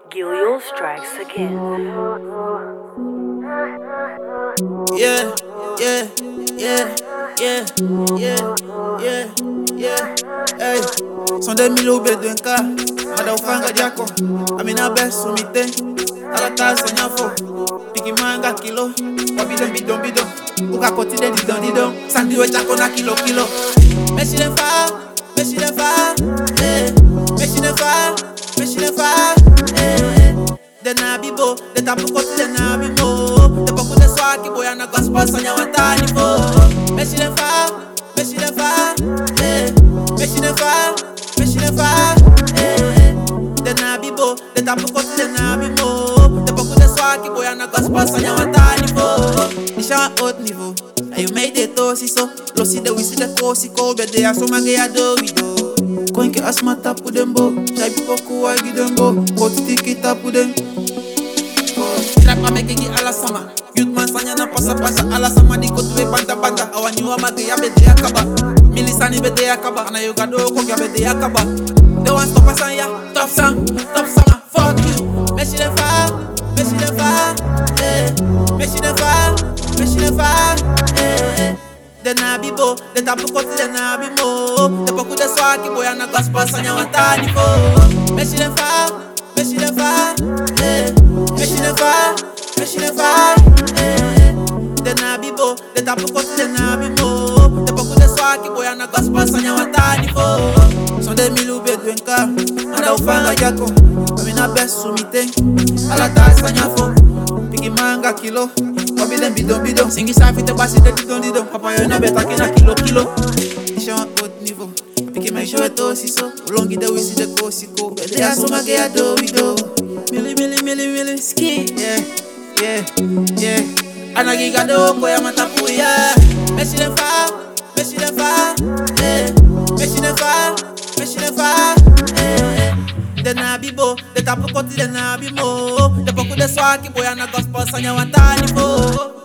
Gilio strikes again. Yeah, yeah, yeah, yeah, yeah, yeah, yeah. Hey, sonde milo bedwenka, mada ufanga jako. Amina besu mite, alata sanyafo. Piki manga kilo, wabidon bidon bidon. Uka koti de didon. Sandi we jako na kilo. Meshine fa, eh. Meshine fa, eh. De nabibo, de tapu koti de nabibo. De poku de swaki boy na gospel sanya watani fo. Meshine fa, eh. Meshine fa, eh. De nabibo, de tapu koti de nabibo. De poku de swaki boy na gospel sanya watani fo. Nisha haut niveau, and you made it to so. Losi de wisi de kosi ko be de asoma ge ado wido. Koinke asma tapu dembo, chai poku wa gidembo. Koti tiki tapu dem. Trap a make it ala sama. Youth man sanya na pasa ala sama di kotu be banda. Awani wa mage ya bede yakaba. Milisani bede yakaba. Na yoga do ko ya bede yakaba. They want stop us ya. Top song. Fuck you. Meshine fa. Eh. Meshine fa. Eh. De nabibo, de tapu koti de nabimo. De poku de swaki boy na gospel sanya watani fo. Meshine fa. Eh. Meshine fa, eh. De nabibo, de tapu koti de nabimo. De poku de swaki boy na gospel sanya watani fo. Sonde milu bedwenka, mada ufanga jako. Amina besu mite, alata sanyafo. Piki manga kilo, wabidon bidon. Singi safi te basi de didon. Papa yo na beta kina kilo. Nisha haut niveau, piki me show eto siso. Ulongi de wisi de kosiko, bede asoma ge ado wido. Mili, ski, yeah. Anagiga do ko ya matapu ya. Meshine fa, eh. Meshine fa, eh. De nabibo, de tapu koti de nabimo. De poku de swaki boy na gospel sanya watani fo.